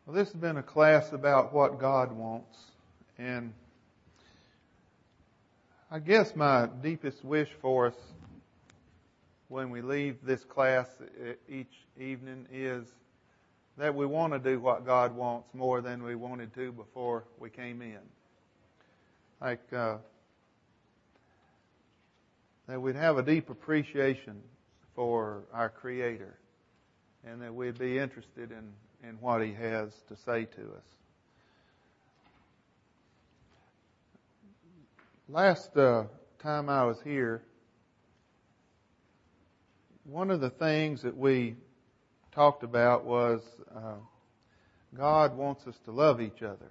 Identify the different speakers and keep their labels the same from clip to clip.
Speaker 1: Well, this has been a class about what God wants, and I guess my deepest wish for us when we leave this class each evening is that we want to do what God wants more than we wanted to before we came in. That we'd have a deep appreciation for our Creator, and that we'd be interested in what He has to say to us. Last time I was here, one of the things that we talked about was God wants us to love each other.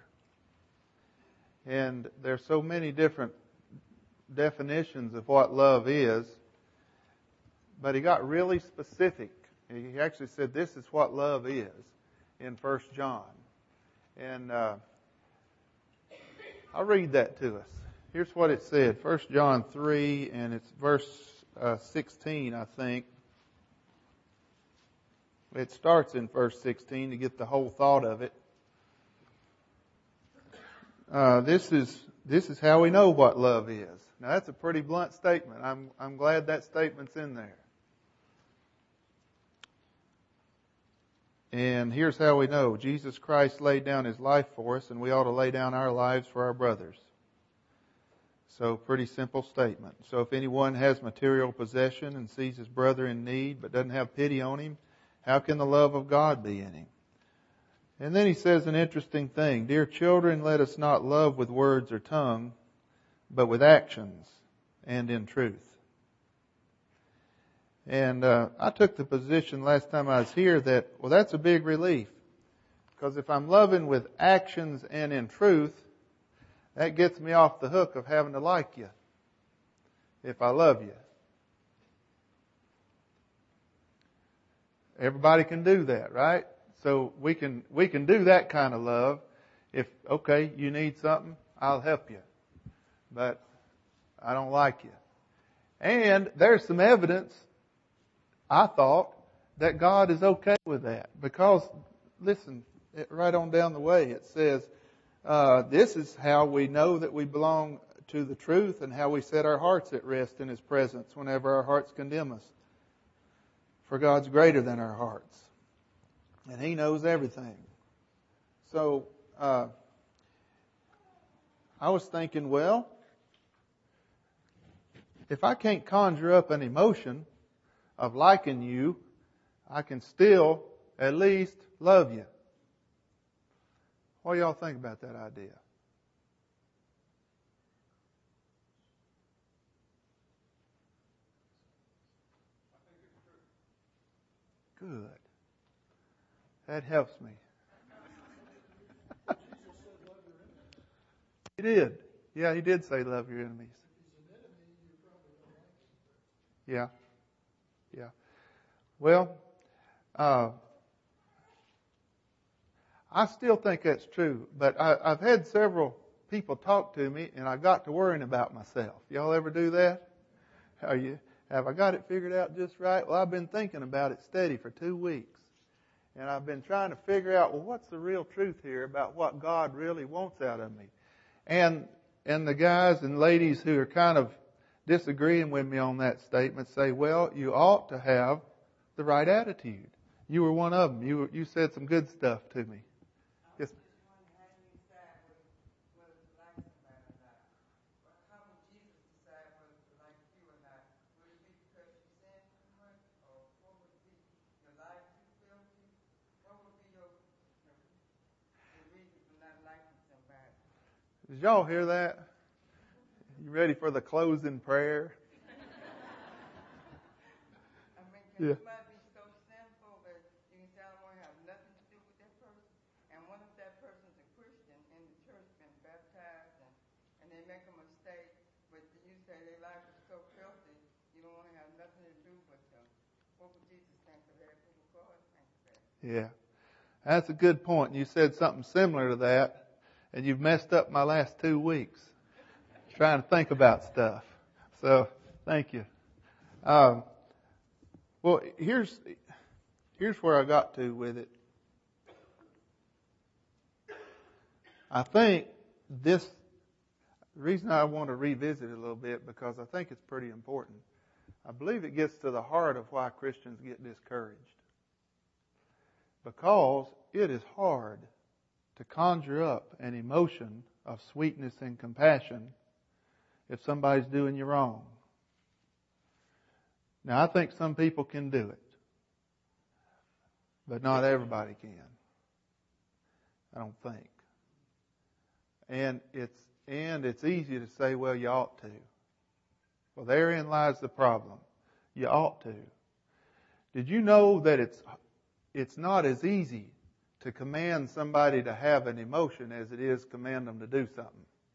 Speaker 1: And there's so many different definitions of what love is, but He got really specific. He actually said this is what love is in 1 John. And I'll read that to us. Here's what it said. 1 John 3, and it's verse 16, I think. It starts in verse 16 to get the whole thought of it. This is how we know what love is. Now that's a pretty blunt statement. I'm glad that statement's in there. And here's how we know. Jesus Christ laid down His life for us, and we ought to lay down our lives for our brothers. So, pretty simple statement. So if anyone has material possession and sees his brother in need but doesn't have pity on him, how can the love of God be in him? And then he says an interesting thing. Dear children, let us not love with words or tongue, but with actions and in truth. And I took the position last time I was here that, well, that's a big relief. Because if I'm loving with actions and in truth, that gets me off the hook of having to like you if I love you. Everybody can do that, right? So we can do that kind of love. If, okay, you need something, I'll help you. But I don't like you. And there's some evidence, I thought, that God is okay with that. Because, listen, right on down the way, it says, this is how we know that we belong to the truth and how we set our hearts at rest in His presence whenever our hearts condemn us. For God's greater than our hearts. And He knows everything. So, I was thinking, well, if I can't conjure up an emotion of liking you, I can still at least love you. What do y'all think about that idea? Good. That helps me. He did. Yeah, He did say love your enemies. Yeah. Yeah. Well, I still think that's true, but I've had several people talk to me, and I got to worrying about myself. Y'all ever do that? Have I got it figured out just right? Well, I've been thinking about it steady for 2 weeks, and I've been trying to figure out, well, what's the real truth here about what God really wants out of me? And the guys and ladies who are kind of disagreeing with me on that statement say, well, you ought to have the right attitude. You were one of them. You said some good stuff to me. Yes. Did y'all hear that? You ready for the closing prayer?
Speaker 2: You might be so sinful that you can say, I don't want to have nothing to do with that person. And what if that person's a Christian in the church, been baptized, and they make a mistake, but you say their life is so filthy, you don't want to have nothing to do with them. What would Jesus think of that? What would God think of that?
Speaker 1: Yeah. That's a good point. You said something similar to that, and you've messed up my last 2 weeks trying to think about stuff. So, thank you. Well, here's where I got to with it. I think the reason I want to revisit it a little bit, because I think it's pretty important. I believe it gets to the heart of why Christians get discouraged. Because it is hard to conjure up an emotion of sweetness and compassion if somebody's doing you wrong. Now, I think some people can do it, but not everybody can. I don't think. And it's easy to say, well, you ought to. Well, therein lies the problem. You ought to. Did you know that it's not as easy to command somebody to have an emotion as it is command them to do something?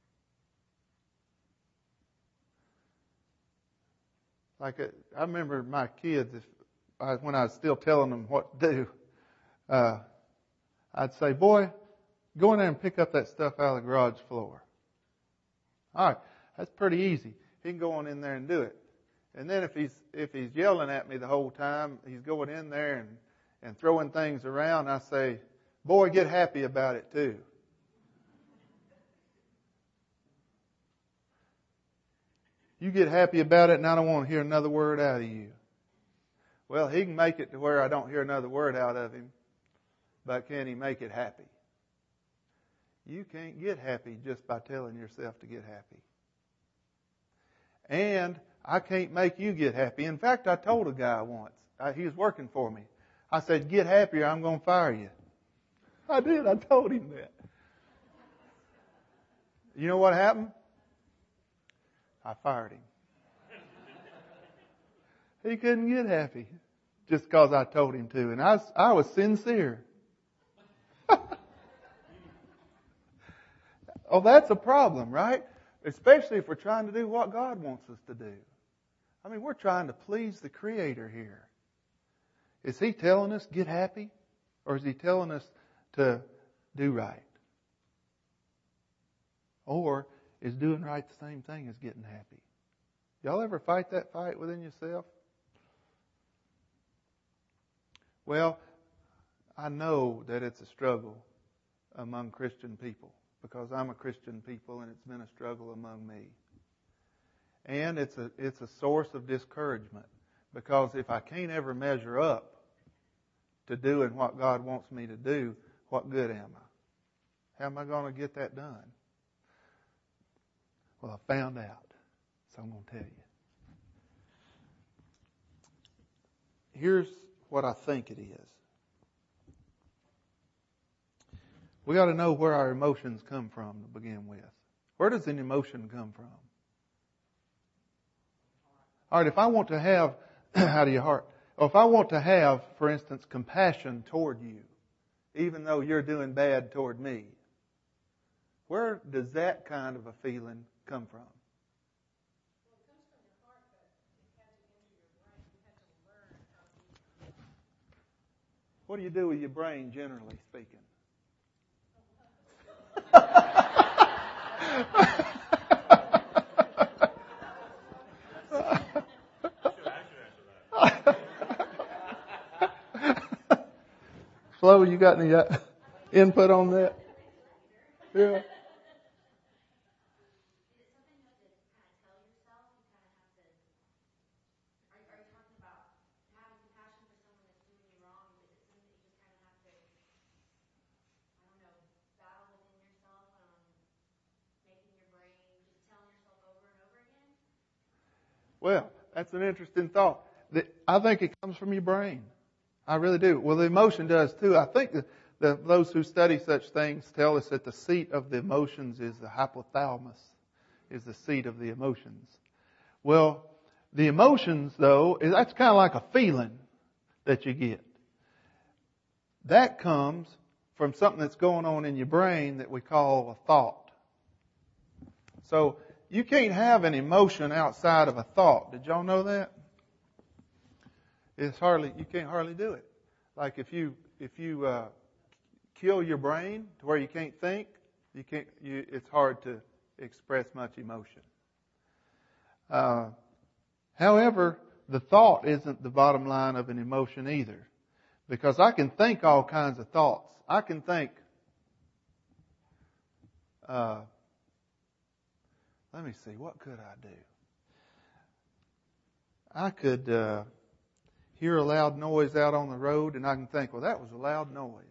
Speaker 1: Like I remember my kids, when I was still telling them what to do, I'd say, boy, go in there and pick up that stuff out of the garage floor. All right, that's pretty easy. He can go on in there and do it. And then if he's yelling at me the whole time, he's going in there and throwing things around, I say, boy, get happy about it too. You get happy about it and I don't want to hear another word out of you. Well, he can make it to where I don't hear another word out of him, but can he make it happy? You can't get happy just by telling yourself to get happy. And I can't make you get happy. In fact, I told a guy once, he was working for me. I said, get happy or I'm going to fire you. I did. I told him that. You know what happened? I fired him. He couldn't get happy just because I told him to. And I was sincere. Oh, that's a problem, right? Especially if we're trying to do what God wants us to do. I mean, we're trying to please the Creator here. Is He telling us get happy? Or is He telling us to do right? Or is doing right the same thing as getting happy? Y'all ever fight that fight within yourself? Well, I know that it's a struggle among Christian people, because I'm a Christian people and it's been a struggle among me. And it's a source of discouragement, because if I can't ever measure up to doing what God wants me to do, what good am I? How am I going to get that done? Well, I found out, so I'm going to tell you. Here's what I think it is. We got to know where our emotions come from to begin with. Where does an emotion come from? All right, if I want to have, out of your heart, or if I want to have, for instance, compassion toward you, even though you're doing bad toward me, where does that kind of a feeling come from?
Speaker 3: Well, it comes from your heart, but it has to enter your brain. You have to learn how to.
Speaker 1: What do you do with your brain, generally speaking? Flo, you got any input on that? Yeah. Well, that's an interesting thought. I think it comes from your brain. I really do. Well, the emotion does too. I think that those who study such things tell us that the seat of the emotions is the hypothalamus, is the seat of the emotions. Well, the emotions, though, that's kind of like a feeling that you get. That comes from something that's going on in your brain that we call a thought. So, you can't have an emotion outside of a thought. Did y'all know that? You can't hardly do it. Like if you kill your brain to where you can't think, it's hard to express much emotion. However, the thought isn't the bottom line of an emotion either. Because I can think all kinds of thoughts. I can think, let me see, what could I do? I could hear a loud noise out on the road, and I can think, well, that was a loud noise.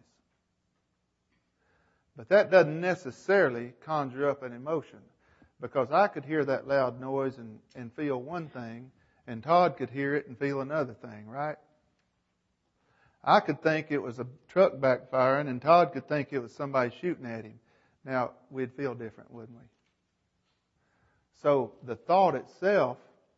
Speaker 1: But that doesn't necessarily conjure up an emotion, because I could hear that loud noise and feel one thing, and Todd could hear it and feel another thing, right? I could think it was a truck backfiring, and Todd could think it was somebody shooting at him. Now, we'd feel different, wouldn't we? So the thought itself,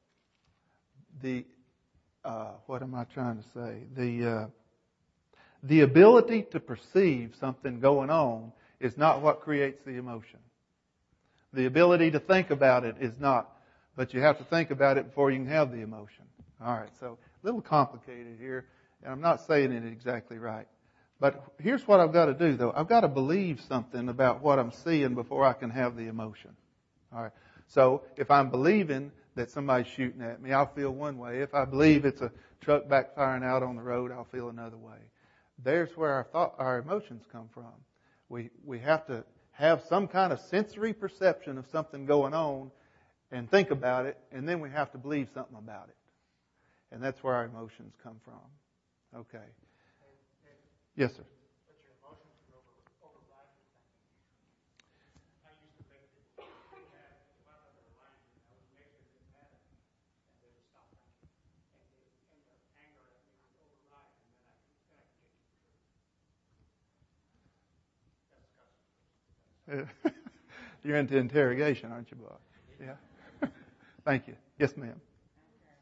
Speaker 1: what am I trying to say? The ability to perceive something going on is not what creates the emotion. The ability to think about it is not. But you have to think about it before you can have the emotion. All right, so a little complicated here, and I'm not saying it exactly right. But here's what I've got to do, though. I've got to believe something about what I'm seeing before I can have the emotion. All right. So if I'm believing that somebody's shooting at me, I'll feel one way. If I believe it's a truck backfiring out on the road, I'll feel another way. There's where our emotions come from. We have to have some kind of sensory perception of something going on and think about it, and then we have to believe something about it. And that's where our emotions come from. Okay. Yes, sir.
Speaker 4: But your emotions can override your thinking. I used to think that if I thought they were lying to me, I would make sure it didn't matter, and they would stop thinking. And the anger at me would override, and then I could get to the truth. That's custom.
Speaker 1: You're into interrogation, aren't you, Bob? Yeah. Thank you. Yes, ma'am.
Speaker 2: Okay.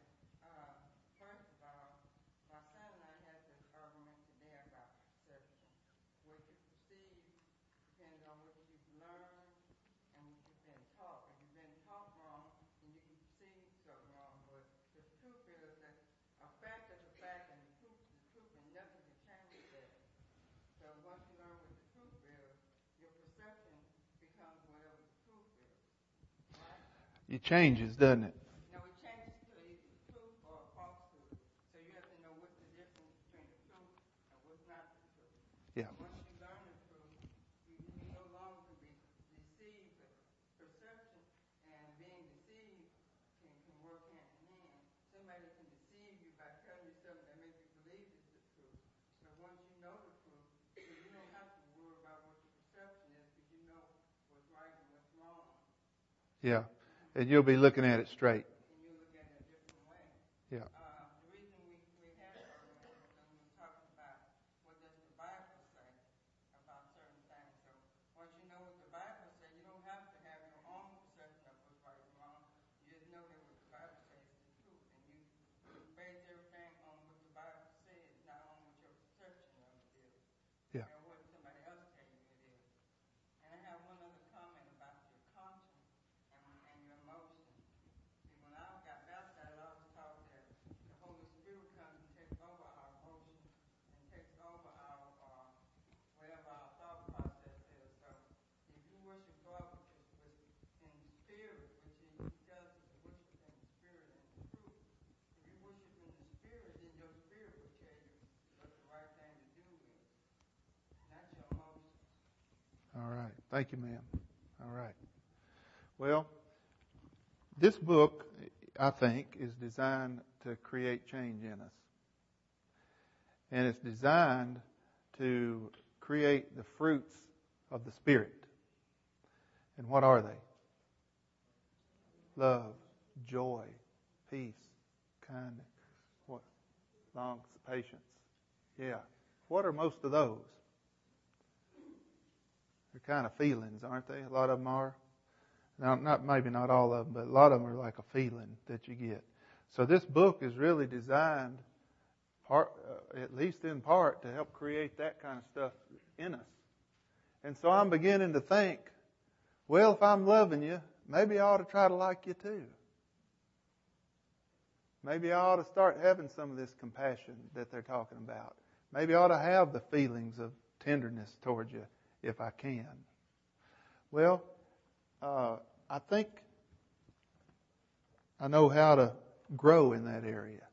Speaker 2: First of all, my son and I had this argument today about perception. What you perceive depends on what you've learned and what you've been taught. If you've been taught wrong, then you can perceive something wrong. But the truth is that a fact is a fact, and the truth is the truth, and nothing can change that. So once you learn what the truth is, your perception becomes whatever the truth is. Right?
Speaker 1: It changes, doesn't it?
Speaker 2: No, it changes to either the truth or a falsehood. So you have to know what's the difference between the truth and what's not the truth.
Speaker 1: Yeah.
Speaker 2: Once you learn the truth, you no longer can be deceived. Perception and being deceived can work hand in hand. Somebody can deceive you by telling you something that makes you believe it's the truth. But once you know the truth, so you don't have to worry about what your perception is, because you know what's right and what's wrong.
Speaker 1: Yeah. And you'll be looking at it straight.
Speaker 2: And you look at it a different way.
Speaker 1: Yeah.
Speaker 2: The reason we had an argument was because we were talking about what does the Bible say about certain things. So once you know what the Bible says, you don't have to have your own perception of what's right and wrong. You just know that what the Bible says is the truth. And you base everything on what the Bible says, not on what your perception of it is.
Speaker 1: Yeah.
Speaker 2: And what somebody else tells you it is. And I have one other comment about your conscience and your emotions. See, when I got baptized, I was taught that the Holy Spirit comes and takes over our emotions and takes over our whatever our thought process is. So if you worship God in the spirit, which He tells us to worship in the spirit and the truth. If you worship in the spirit, then your spirit will tell you what the right thing to do is, not your emotions.
Speaker 1: All right. Thank you, ma'am. All right. Well, this book, I think, is designed to create change in us. And it's designed to create the fruits of the Spirit. And what are they? Love, joy, peace, kindness, what? Long patience. Yeah. What are most of those? They're kind of feelings, aren't they? A lot of them are. Now, maybe not all of them, but a lot of them are like a feeling that you get. So this book is really designed, at least in part, to help create that kind of stuff in us. And so I'm beginning to think, well, if I'm loving you, maybe I ought to try to like you too. Maybe I ought to start having some of this compassion that they're talking about. Maybe I ought to have the feelings of tenderness towards you if I can. Well, I think I know how to grow in that area.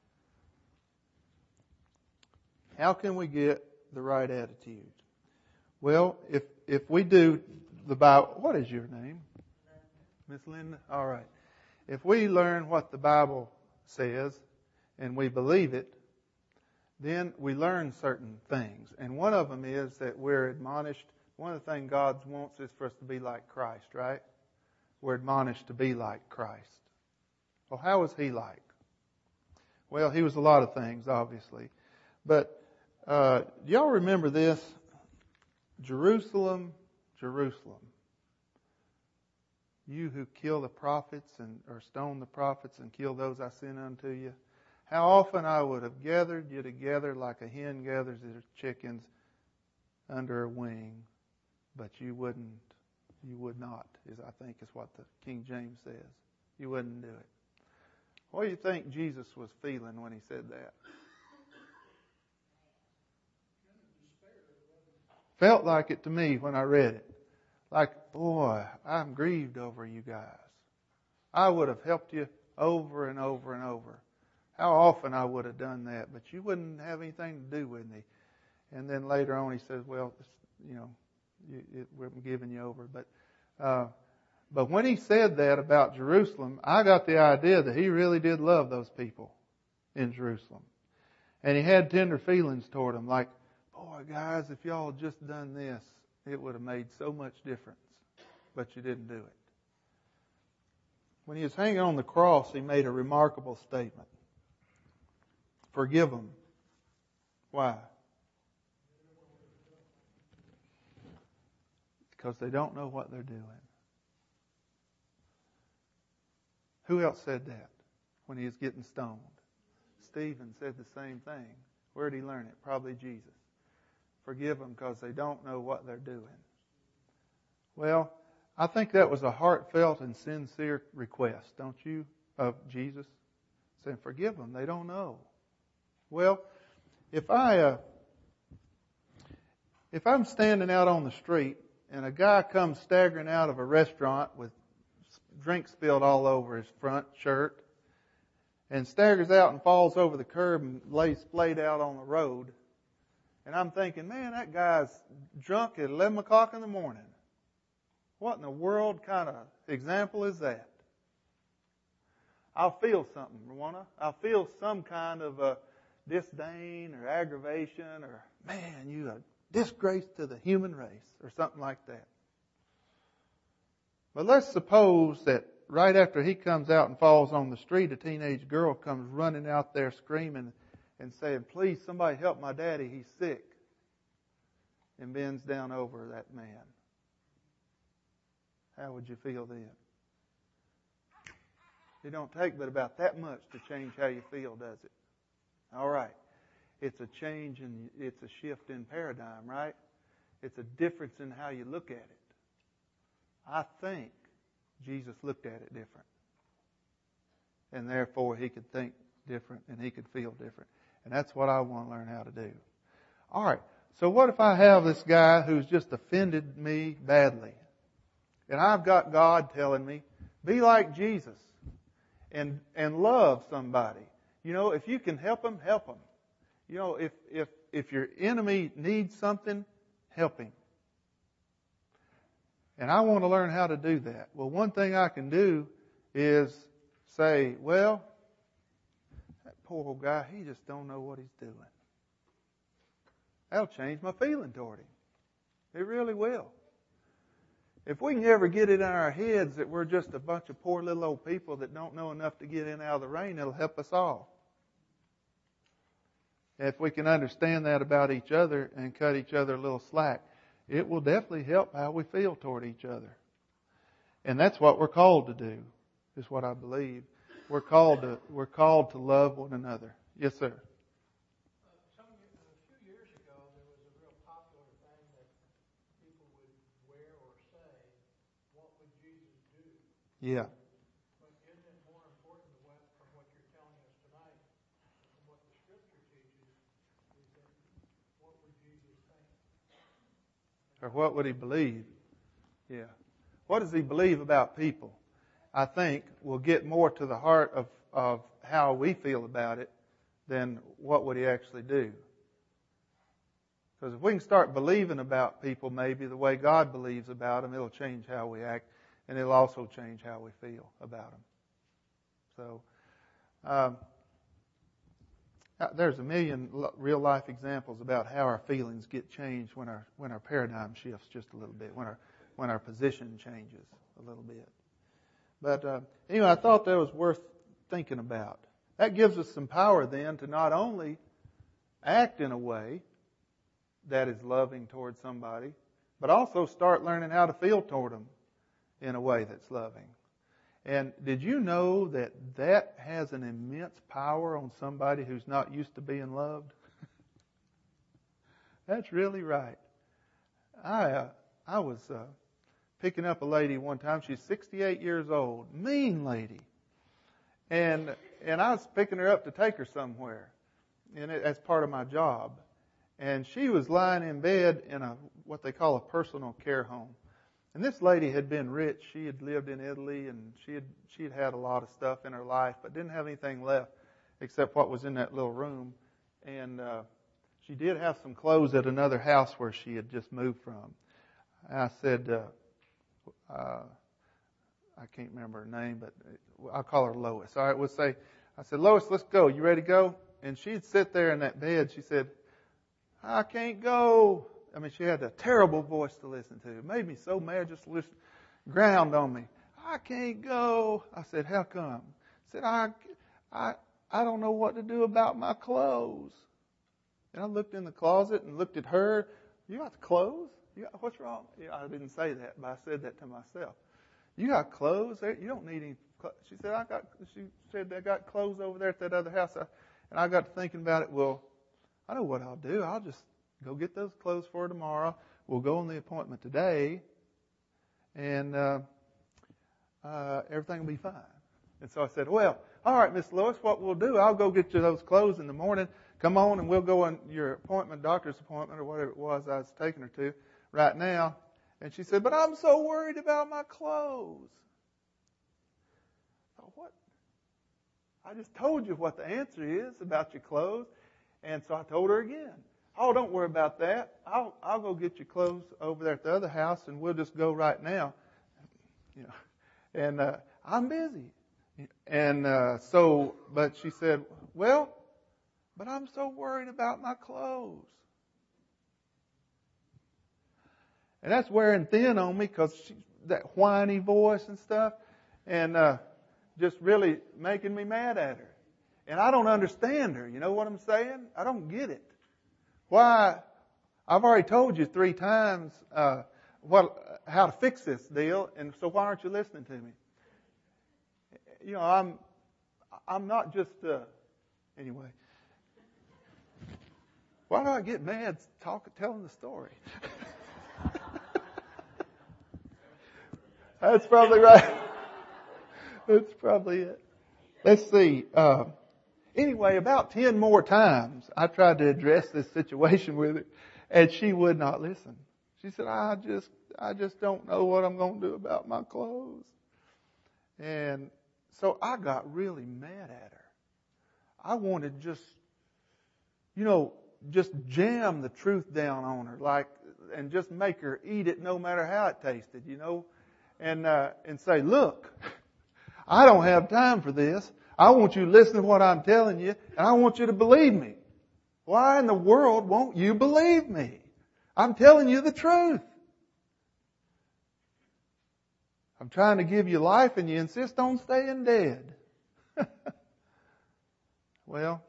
Speaker 1: How can we get the right attitude? Well, if we do the Bible, what is your name? Miss Linda? All right. If we learn what the Bible says and we believe it, then we learn certain things. And one of them is that we're admonished. One of the things God wants is for us to be like Christ, right? We're admonished to be like Christ. Well, how was He like? Well, He was a lot of things, obviously. But do y'all remember this? Jerusalem, Jerusalem, you who kill the prophets or stone the prophets and kill those I send unto you, how often I would have gathered you together like a hen gathers her chickens under a wing, but you would not, I think is what the King James says. You wouldn't do it. What do you think Jesus was feeling when He said that? Felt like it to me when I read it. Like, boy, I'm grieved over you guys. I would have helped you over and over and over. How often I would have done that, but you wouldn't have anything to do with me. And then later on He says, well, we're giving you over. But when He said that about Jerusalem, I got the idea that He really did love those people in Jerusalem. And He had tender feelings toward them, like, boy, guys, if y'all had just done this, it would have made so much difference. But you didn't do it. When He was hanging on the cross, He made a remarkable statement. Forgive them. Why? Because they don't know what they're doing. Who else said that when he was getting stoned? Stephen said the same thing. Where did he learn it? Probably Jesus. Forgive them because they don't know what they're doing. Well, I think that was a heartfelt and sincere request, don't you, of Jesus? Saying, forgive them, they don't know. Well, if I'm standing out on the street and a guy comes staggering out of a restaurant with drink spilled all over his front shirt and staggers out and falls over the curb and lays splayed out on the road, and I'm thinking, man, that guy's drunk at 11 o'clock in the morning. What in the world kind of example is that? I'll feel something, won't I? I'll feel some kind of disdain or aggravation or, man, you a disgrace to the human race or something like that. But let's suppose that right after he comes out and falls on the street, a teenage girl comes running out there screaming and saying, please, somebody help my daddy, he's sick. And bends down over that man. How would you feel then? It don't take but about that much to change how you feel, does it? All right. It's a change and it's a shift in paradigm, right? It's a difference in how you look at it. I think Jesus looked at it different. And therefore he could think different and he could feel different. And that's what I want to learn how to do. All right. So what if I have this guy who's just offended me badly? And I've got God telling me, be like Jesus and love somebody. You know, if you can help them, help them. You know, if your enemy needs something, help him. And I want to learn how to do that. Well, one thing I can do is say, well, that poor old guy, he just don't know what he's doing. That'll change my feeling toward him. It really will. If we can ever get it in our heads that we're just a bunch of poor little old people that don't know enough to get in out of the rain, it'll help us all. If we can understand that about each other and cut each other a little slack, it will definitely help how we feel toward each other. And that's what we're called to do, is what I believe. We're called to love one another. Yes, sir.
Speaker 5: A few years ago, there was a real popular thing that people would wear or say, what would Jesus do?
Speaker 1: Yeah.
Speaker 5: But isn't it more important from what you're telling us tonight, from what the Scripture teaches, is that what would Jesus think?
Speaker 1: Or what would he believe? Yeah. What does he believe about people? I think will get more to the heart of how we feel about it than what would he actually do. Because if we can start believing about people maybe the way God believes about them, it'll change how we act, and it'll also change how we feel about them. So, there's a million real life examples about how our feelings get changed when our paradigm shifts just a little bit, when our position changes a little bit. But anyway, I thought that was worth thinking about. That gives us some power then to not only act in a way that is loving towards somebody, but also start learning how to feel toward them in a way that's loving. And did you know that has an immense power on somebody who's not used to being loved? That's really right. I was picking up a lady one time. She's 68 years old, mean lady, and I was picking her up to take her somewhere, and that's part of my job. And she was lying in bed in what they call a personal care home. And this lady had been rich. She had lived in Italy, and she'd had a lot of stuff in her life, but didn't have anything left except what was in that little room. And she did have some clothes at another house where she had just moved from. And I said, I can't remember her name, but I'll call her Lois. All right, I said, Lois, let's go. You ready to go? And she'd sit there in that bed. She said, I can't go. I mean, she had a terrible voice to listen to. It made me so mad just to listen, ground on me. I can't go. I said, how come? I said, I don't know what to do about my clothes. And I looked in the closet and looked at her. You got clothes? What's wrong? Yeah, I didn't say that, but I said that to myself. You got clothes? You don't need any clothes. She said, they got clothes over there at that other house. And I got to thinking about it. Well, I know what I'll do. I'll just go get those clothes for her tomorrow. We'll go on the appointment today, and everything will be fine. And so I said, well, all right, Miss Lois, what we'll do, I'll go get you those clothes in the morning. Come on, and we'll go on your appointment, doctor's appointment, or whatever it was I was taking her to right now. And she said, but I'm so worried about my clothes. So what? I just told you what the answer is about your clothes. And so I told her again, oh, don't worry about that. I'll go get your clothes over there at the other house, and we'll just go right now. You know, and I'm busy. And but she said, well, but I'm so worried about my clothes. And that's wearing thin on me because that whiny voice and stuff, and just really making me mad at her. And I don't understand her. You know what I'm saying? I don't get it. Why? I've already told you 3 times how to fix this deal, and so why aren't you listening to me? You know, I'm not just anyway. Why do I get mad telling the story? That's probably right. That's probably it. Let's see. Anyway, about 10 more times, I tried to address this situation with her, and she would not listen. She said, I just don't know what I'm going to do about my clothes. And so I got really mad at her. I wanted just jam the truth down on her, and just make her eat it no matter how it tasted, and say, look, I don't have time for this. I want you to listen to what I'm telling you, and I want you to believe me. Why in the world won't you believe me? I'm telling you the truth. I'm trying to give you life, and you insist on staying dead. Well,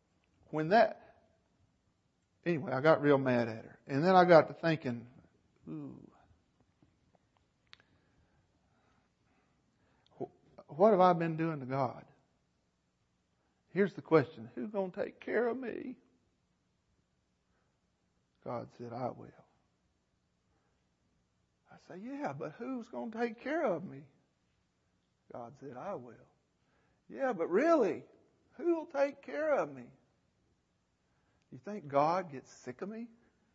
Speaker 1: anyway, I got real mad at her. And then I got to thinking, what have I been doing to God? Here's the question. Who's going to take care of me? God said, I will. I say, yeah, but who's going to take care of me? God said, I will. Yeah, but really, who will take care of me? You think God gets sick of me?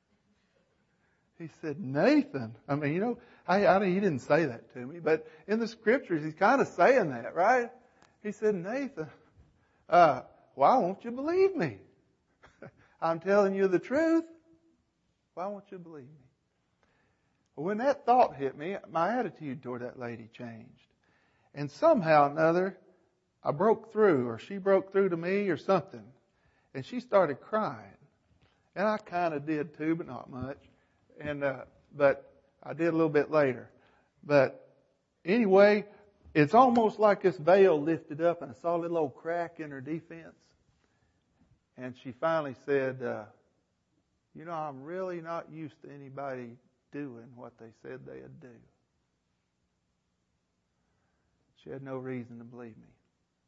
Speaker 1: He said, Nathan. I mean, he didn't say that to me, but in the scriptures, he's kind of saying that, right? He said, Nathan, why won't you believe me? I'm telling you the truth. Why won't you believe me? Well, when that thought hit me, my attitude toward that lady changed. And somehow or another, I broke through, or she broke through to me or something. And she started crying. And I kind of did too, but not much. And, but I did a little bit later. But anyway, it's almost like this veil lifted up and I saw a little old crack in her defense. And she finally said, I'm really not used to anybody doing what they said they'd do. She had no reason to believe me.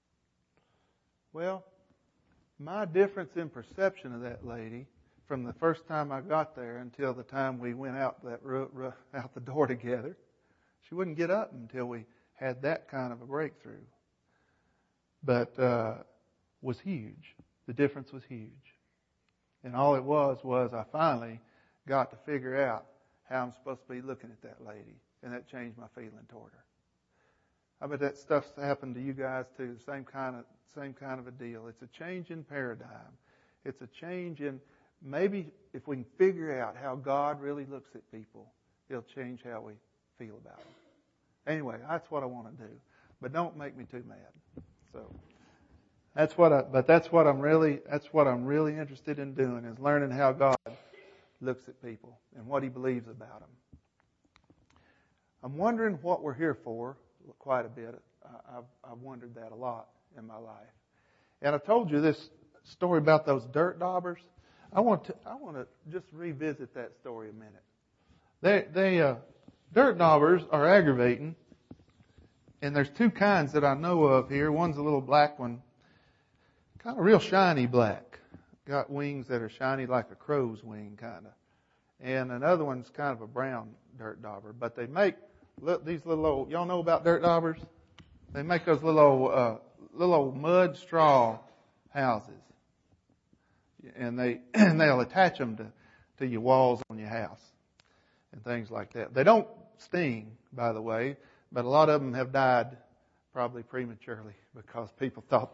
Speaker 1: Well, my difference in perception of that lady from the first time I got there until the time we went out out the door together, she wouldn't get up until we had that kind of a breakthrough. But was huge. The difference was huge. And all it was I finally got to figure out how I'm supposed to be looking at that lady. And that changed my feeling toward her. I bet that stuff's happened to you guys too. Same kind of a deal. It's a change in paradigm. It's a change in, maybe if we can figure out how God really looks at people, it'll change how we feel about them. Anyway, that's what I want to do. But don't make me too mad. So that's what I'm really interested in doing, is learning how God looks at people and what He believes about them. I'm wondering what we're here for quite a bit. I've wondered that a lot in my life. And I told you this story about those dirt daubers. I want to just revisit that story a minute. Dirt daubers are aggravating, and there's two kinds that I know of here. One's a little black one, kind of real shiny black. Got wings that are shiny like a crow's wing, kind of. And another one's kind of a brown dirt dauber. But they make these little old, y'all know about dirt daubers? They make those little old mud straw houses. And they'll attach them to your walls on your house and things like that. They don't sting, by the way, but a lot of them have died probably prematurely because people thought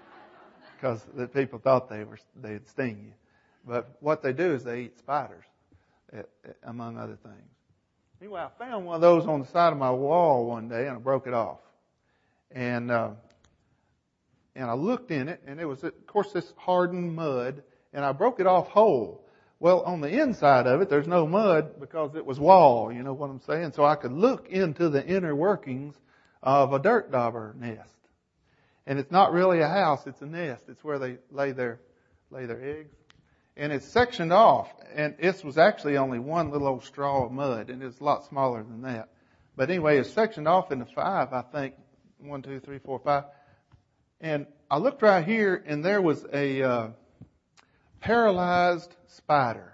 Speaker 1: they'd sting you. But what they do is they eat spiders, among other things. Anyway, I found one of those on the side of my wall one day, and I broke it off. And I looked in it, and it was, of course, this hardened mud, and I broke it off whole. Well, on the inside of it, there's no mud because it was wall, you know what I'm saying? So I could look into the inner workings of a dirt dauber nest. And it's not really a house, it's a nest. It's where they lay their eggs. And it's sectioned off, and this was actually only one little old straw of mud, and it's a lot smaller than that. But anyway, it's sectioned off into 5, I think. 1, 2, 3, 4, 5. And I looked right here, and there was a paralyzed spider.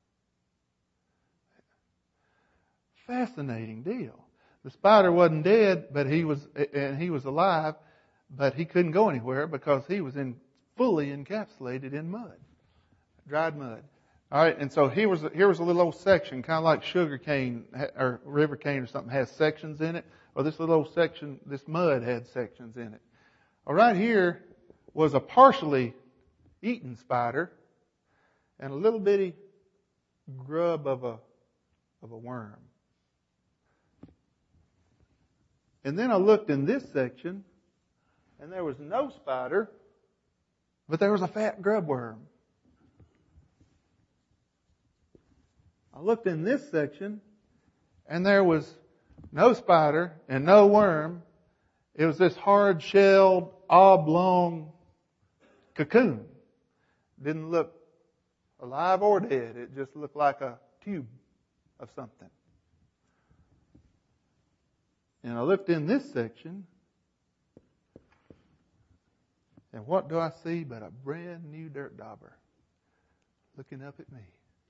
Speaker 1: Fascinating deal. The spider wasn't dead, but he was alive, but he couldn't go anywhere because he was fully encapsulated in mud. Dried mud. All right, and so here was a little old section, kind of like sugar cane or river cane or something, has sections in it. Or this little old section, this mud had sections in it. All right, here was a partially eaten spider and a little bitty grub of a worm. And then I looked in this section, and there was no spider, but there was a fat grub worm. I looked in this section, and there was no spider and no worm. It was this hard-shelled, oblong cocoon. Didn't look alive or dead. It just looked like a tube of something. And I looked in this section, and what do I see but a brand new dirt dauber looking up at me.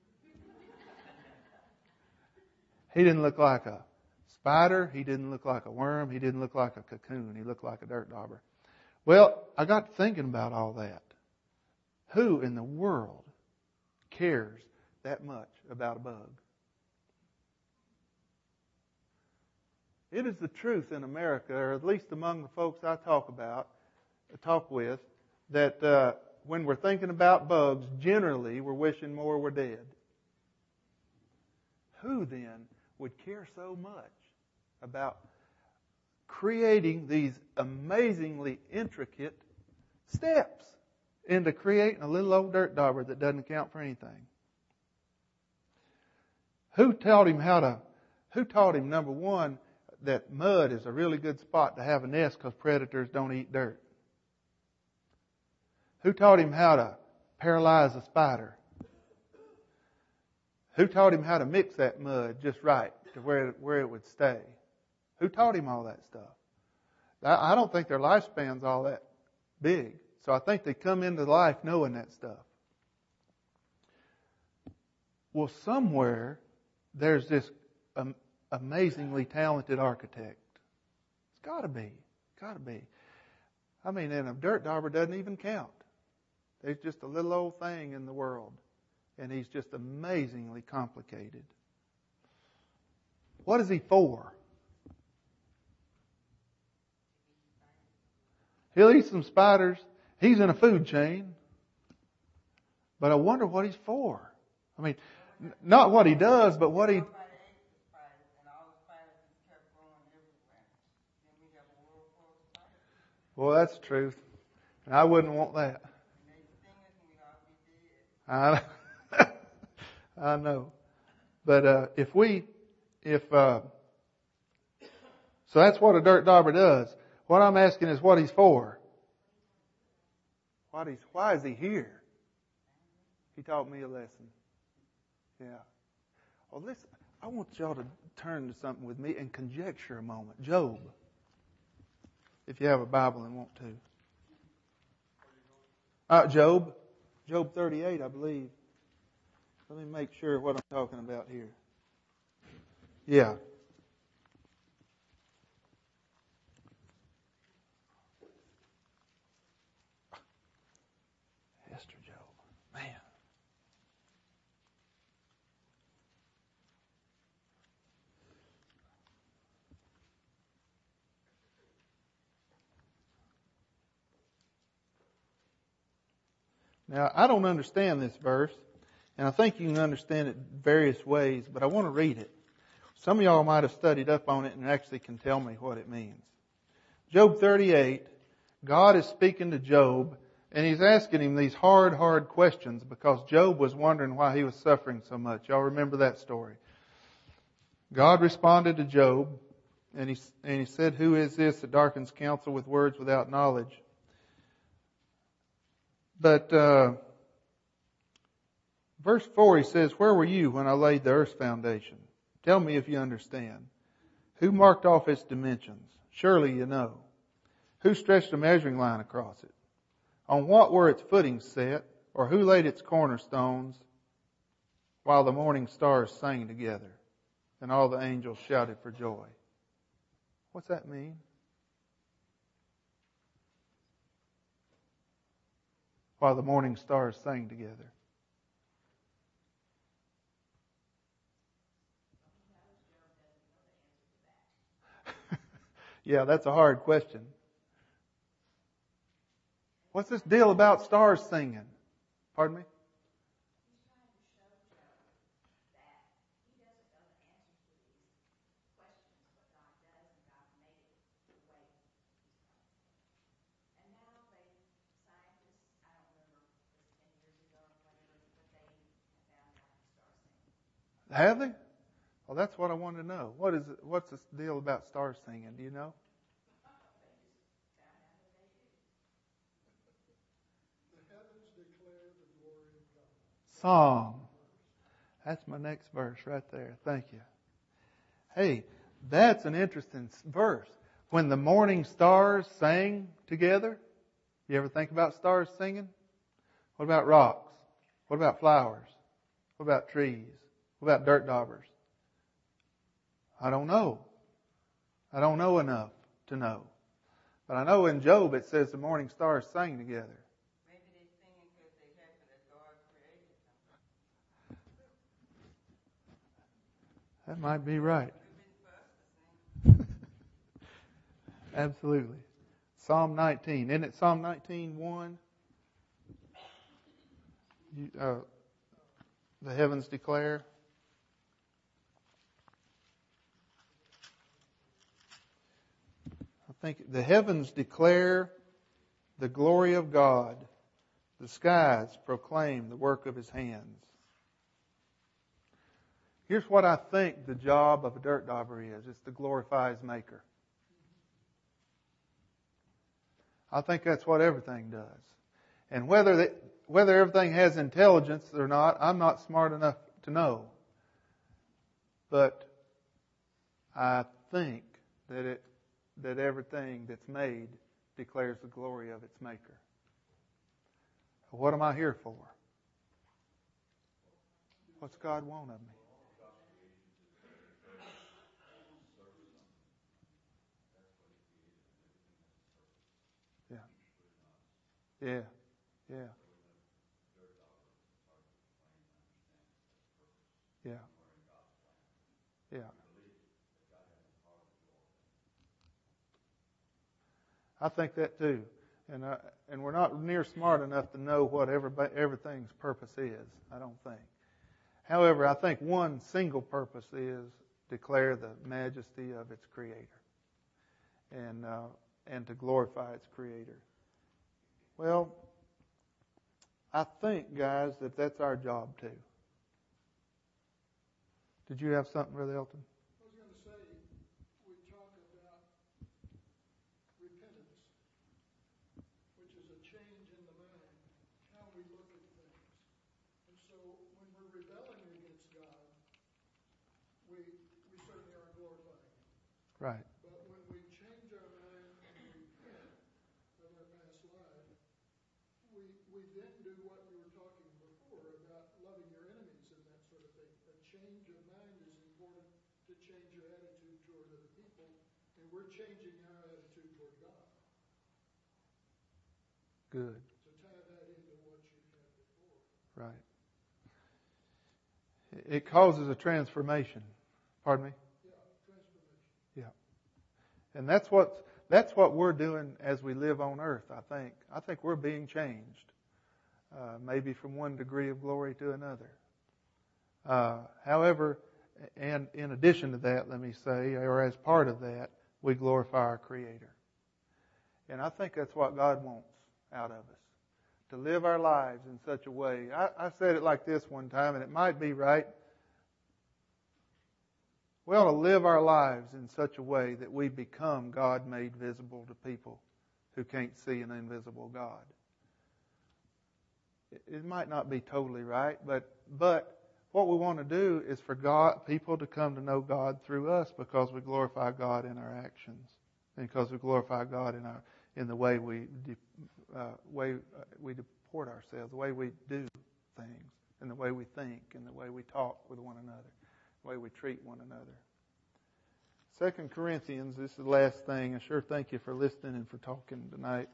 Speaker 1: He didn't look like a spider. He didn't look like a worm. He didn't look like a cocoon. He looked like a dirt dauber. Well, I got thinking about all that. Who in the world cares that much about a bug? It is the truth in America, or at least among the folks I talk with, that when we're thinking about bugs, generally we're wishing more were dead. who then would care so much about creating these amazingly intricate steps into creating a little old dirt dauber that doesn't count for anything? Who taught him, number one, that mud is a really good spot to have a nest because predators don't eat dirt? Who taught him how to paralyze a spider? Who taught him how to mix that mud just right to where it would stay? Who taught him all that stuff? I don't think their lifespan's all that big. So I think they come into life knowing that stuff. Well, somewhere there's this amazingly talented architect. It's got to be. Got to be. I mean, and a dirt dauber doesn't even count. There's just a little old thing in the world. And he's just amazingly complicated. What is he for? He'll eat some spiders. He's in a food chain. But I wonder what he's for. I mean, not what he does, but what he...
Speaker 2: Nobody ate the spiders, and all the spiders just kept growing everywhere. Then we have a world full of spiders.
Speaker 1: Well, that's the truth. And I wouldn't want that.
Speaker 2: And they sting us, and we'd all be dead.
Speaker 1: I know. But so that's what a dirt dauber does. What I'm asking is what he's for. Why is he here? He taught me a lesson. Yeah. Well, listen, I want y'all to turn to something with me and conjecture a moment. Job. If you have a Bible and want to. Job. Job 38, I believe. Let me make sure what I'm talking about here. Yeah. Esther Job. Man. Now, I don't understand this verse. And I think you can understand it various ways, but I want to read it. Some of y'all might have studied up on it and actually can tell me what it means. Job 38, God is speaking to Job, and He's asking him these hard questions because Job was wondering why he was suffering so much. Y'all remember that story. God responded to Job, and he said, "Who is this that darkens counsel with words without knowledge?" But verse 4, he says, "Where were you when I laid the earth's foundation? Tell me if you understand. Who marked off its dimensions? Surely you know. Who stretched a measuring line across it? On what were its footings set? Or who laid its cornerstones while the morning stars sang together and all the angels shouted for joy?" What's that mean? While the morning stars sang together. Yeah, that's a hard question. What's this deal about stars singing? Pardon me? Have they? Well, that's what I want to know. What's this deal about stars singing? Do you know?
Speaker 5: The heavens declare the glory of God.
Speaker 1: Psalm. That's my next verse right there. Thank you. Hey, that's an interesting verse. When the morning stars sang together. You ever think about stars singing? What about rocks? What about flowers? What about trees? What about dirt daubers? I don't know. I don't know enough to know. But I know in Job it says the morning stars sang together.
Speaker 2: Maybe they're singing because they're happy that God created them.
Speaker 1: That might be right.
Speaker 2: Good for us to sing.
Speaker 1: Absolutely. Psalm 19. Isn't it Psalm 19:1? The heavens declare. think the heavens declare the glory of God. The skies proclaim the work of His hands. Here's what I think the job of a dirt dauber is. It's to glorify His Maker. I think that's what everything does. And whether everything has intelligence or not, I'm not smart enough to know. But I think that everything that's made declares the glory of its Maker. What am I here for? What's God want of me? Yeah. Yeah. Yeah. Yeah. I think that too. And we're not near smart enough to know what everything's purpose is, I don't think. However, I think one single purpose is declare the majesty of its Creator and to glorify its Creator. Well, I think, guys, that that's our job too. Did you have something, Brother Elton?
Speaker 5: I was going to say, we talk about repentance, which is a change in the mind, how we look at things. And so when we're rebelling against God, we certainly aren't glorifying Him.
Speaker 1: Right.
Speaker 5: But when we change our mind and repent of our past life, we then do what you were talking before about loving your enemies and that sort of thing. A change of mind is important to change your attitude toward other people, and we're changing our attitude toward God.
Speaker 1: Good.
Speaker 5: To tie that into what you had before.
Speaker 1: Right. It causes a transformation. Pardon me?
Speaker 5: Yeah, transformation.
Speaker 1: Yeah. And that's what we're doing as we live on earth, I think. I think we're being changed. Maybe from one degree of glory to another. However, and in addition to that, let me say, or as part of that, we glorify our Creator. And I think that's what God wants out of us. To live our lives in such a way. I said it like this one time, and it might be right. We ought to live our lives in such a way that we become God made visible to people who can't see an invisible God. It might not be totally right, but what we want to do is for people to come to know God through us because we glorify God in our actions, and because we glorify God in the way we deport ourselves, the way we do things, and the way we think, and the way we talk with one another, the way we treat one another. 2 Corinthians, this is the last thing. I sure thank you for listening and for talking tonight.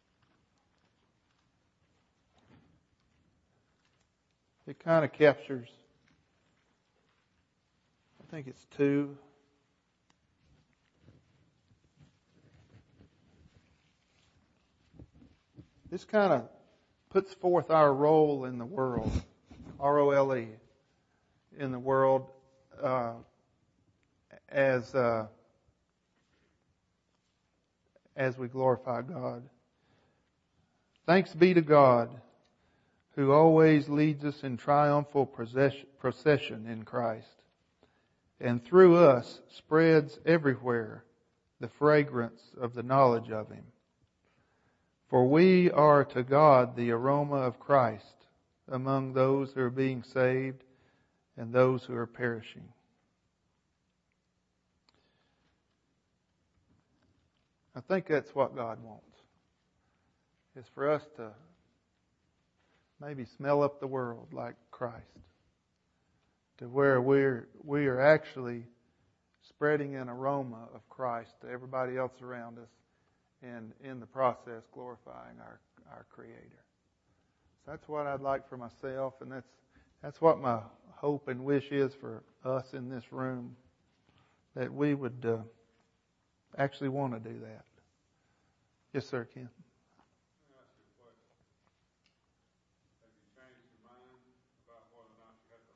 Speaker 1: It kind of captures, I think it's 2. This kind of puts forth our role in the world, R-O-L-E, in the world as we glorify God. Thanks be to God, who always leads us in triumphal procession in Christ, and through us spreads everywhere the fragrance of the knowledge of Him. For we are to God the aroma of Christ among those who are being saved and those who are perishing. I think that's what God wants. Is for us to maybe smell up the world like Christ. To where we are actually spreading an aroma of Christ to everybody else around us, and in the process glorifying our Creator. So that's what I'd like for myself, and that's what my hope and wish is for us in this room, that we would actually want to do that. Yes, sir, Ken.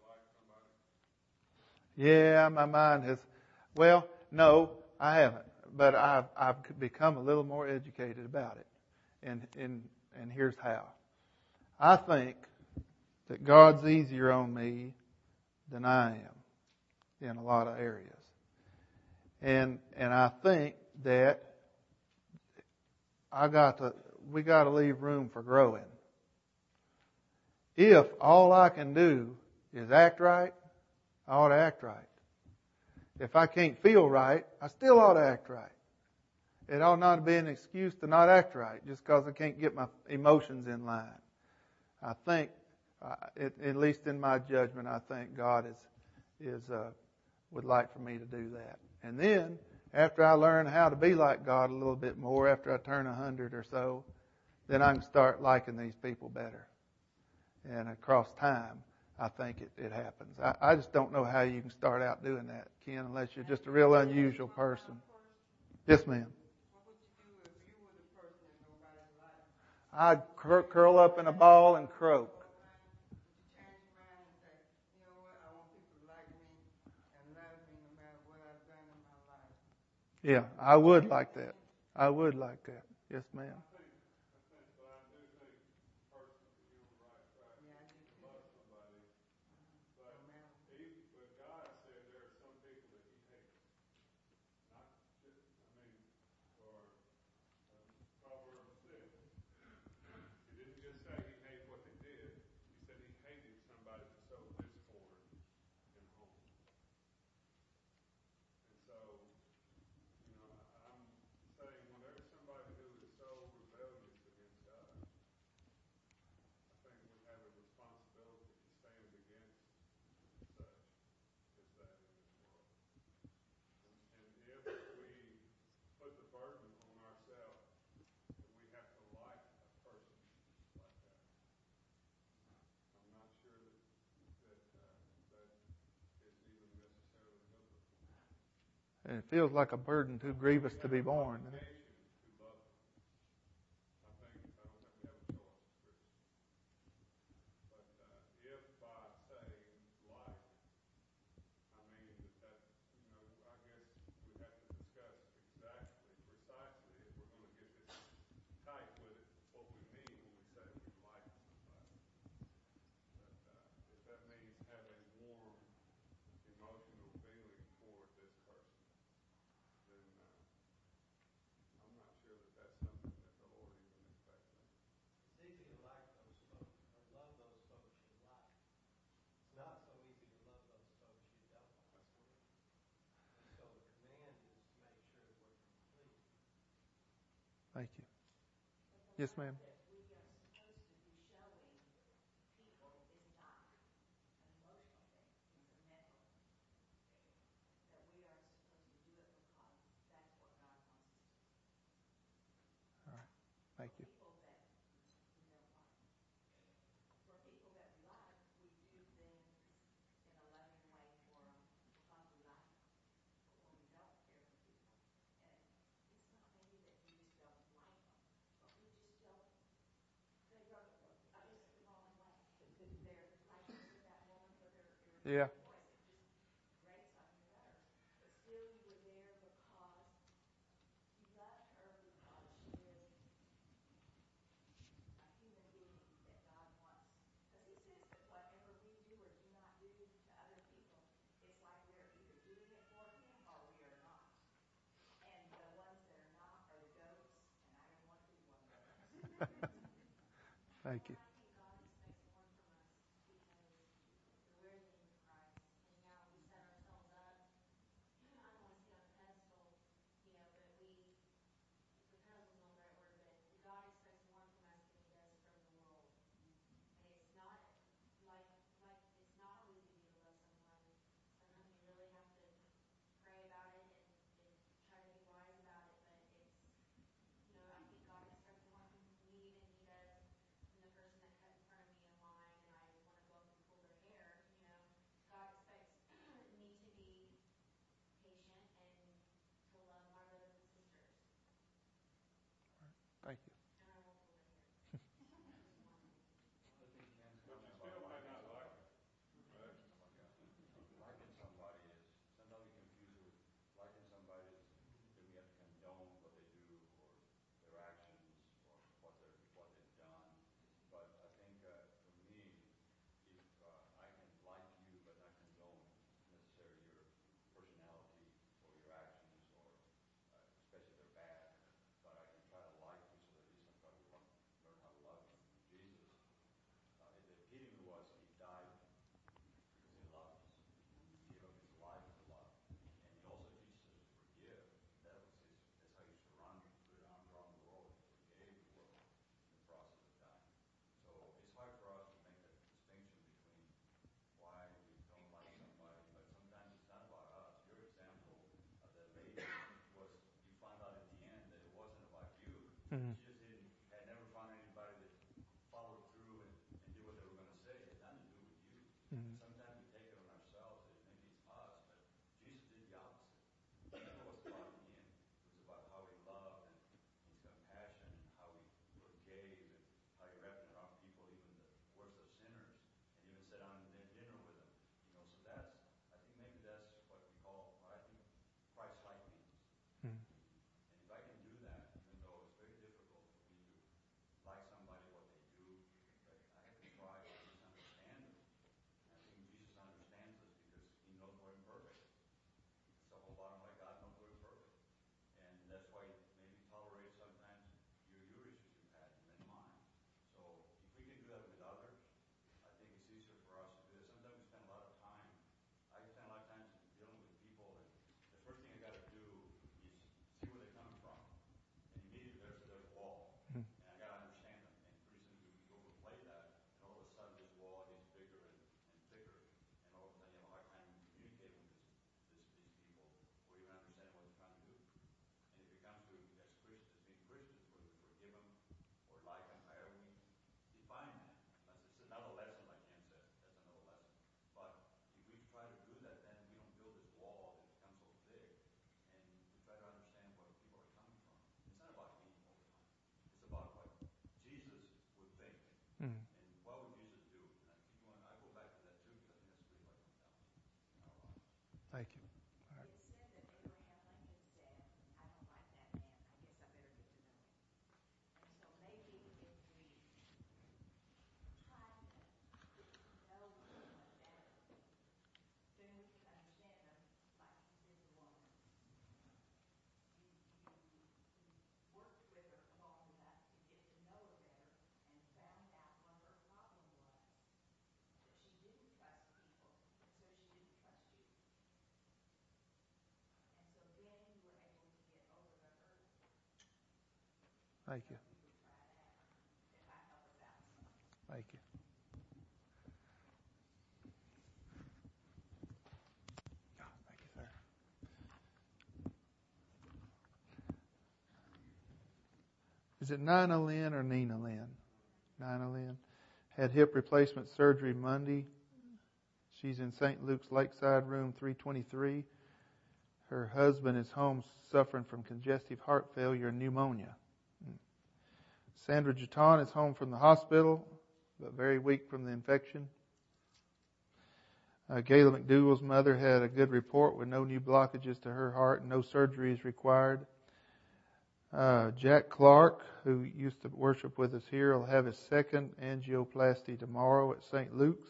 Speaker 1: Yeah, my mind has, well, no, I haven't. but I've become a little more educated about it, and here's how. I think that God's easier on me than I am in a lot of areas, and I think that we got to leave room for growing. If all I can do is act right, I ought to act right. If I can't feel right, I still ought to act right. It ought not to be an excuse to not act right just because I can't get my emotions in line. I think, at least in my judgment, I think God would like for me to do that. And then, after I learn how to be like God a little bit more, after I turn 100 or so, then I can start liking these people better. And across time, I think it happens. I just don't know how you can start out doing that, Ken, unless you're just a real unusual person. Yes, ma'am.
Speaker 2: What would you do if you were the person in nobody's life?
Speaker 1: I'd curl up in a ball and croak.
Speaker 2: Would you change your mind and say, you know what, I want people to like me and love me no matter what I've done in my life?
Speaker 1: Yeah, I would like that. I would like that. Yes, ma'am. And it feels like a burden too grievous to be borne. Thank you. Yes, ma'am. All right. Thank you. Yeah. Thank you. Mhm.
Speaker 6: She just had never found anybody that followed through and did what they were going to say. It had nothing to do with you.
Speaker 1: Mhm.
Speaker 6: Sometimes we take it on ourselves that maybe it's us, but Jesus did the opposite. It never was about him. It was about how he loved and his compassion and how he forgave and how he wrapped around people, even the worst of sinners, and even sat down and had dinner with them. So that's, I think maybe that's what we call, what I think Christ-like means.
Speaker 1: Mhm.
Speaker 6: And if I can do that, even though it's very difficult for me to like somebody, what they do, but I have to try to just understand them. And I think Jesus understands us because he knows we're imperfect. It's the whole bottom line. God knows we're imperfect. And that's why maybe tolerate sometimes your issues you've had and then mine. So if we can do that with others, I think it's easier for us to do that. Sometimes we spend a lot of time. I spend a lot of time dealing with people, and the first thing I got to do is see where they're coming from. And immediately there's a wall.
Speaker 1: Mhm.
Speaker 6: And I got to understand them. And pretty soon we overplay that, and all of a sudden this wall gets bigger and thicker. And all of a sudden you have a hard time communicating with these people or even understanding what they're trying to do. And if it comes to, as Christians, being Christians, whether we forgive them or like them, however we define that. It's another lesson, like Ken said. That's another lesson. But if we try to do that, then we don't build this wall that becomes so thick. And we try to understand where people are coming from. It's not about me all the time. It's about what Jesus would think.
Speaker 1: Mhm.
Speaker 6: And what would Jesus do? And I go back to that too, because I think that's really what comes down to in our lives.
Speaker 1: Thank you.
Speaker 7: It said that Abraham Lincoln said, I don't like that man. I guess I better get to know him. And so maybe if we try to get to know someone better, then we can understand them like he did the woman. You worked with her long enough to get to know her better and found out what her problem was, that she didn't trust people, and so she didn't trust you. And so then you were able to get over the hurt.
Speaker 1: Thank you.
Speaker 7: We would try that. It might help us out some.
Speaker 1: Thank you. Thank you, sir. Is it Nina Lynn or Nina Lynn? Nina Lynn. Had hip replacement surgery Monday. She's in St. Luke's Lakeside, room 323. Her husband is home suffering from congestive heart failure and pneumonia. Sandra Jaton is home from the hospital, but very weak from the infection. Gayla McDougall's mother had a good report with no new blockages to her heart and no surgery is required. Jack Clark, who used to worship with us here, will have his second angioplasty tomorrow at St. Luke's.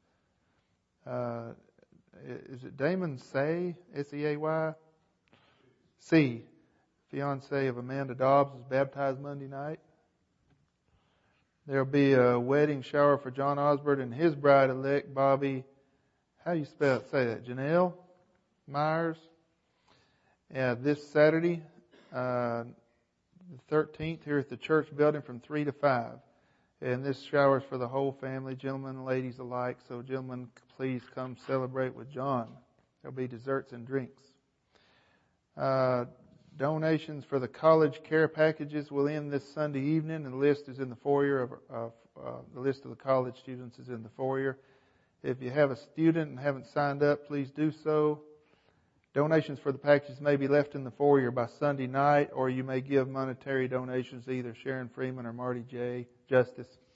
Speaker 1: Is it Damon Say, S-E-A-Y? C, fiance of Amanda Dobbs, was baptized Monday night. There'll be a wedding shower for John Osborne and his bride-elect, Bobby, how do you say that, Janelle Myers? This Saturday, the 13th, here at the church building from 3 to 5. And this shower is for the whole family, gentlemen and ladies alike. So gentlemen, please come celebrate with John. There'll be desserts and drinks. Donations for the college care packages will end this Sunday evening, and the list is in the foyer. The list of the college students is in the foyer. If you have a student and haven't signed up, please do so. Donations for the packages may be left in the foyer by Sunday night, or you may give monetary donations to either Sharon Freeman or Marty J. Justice.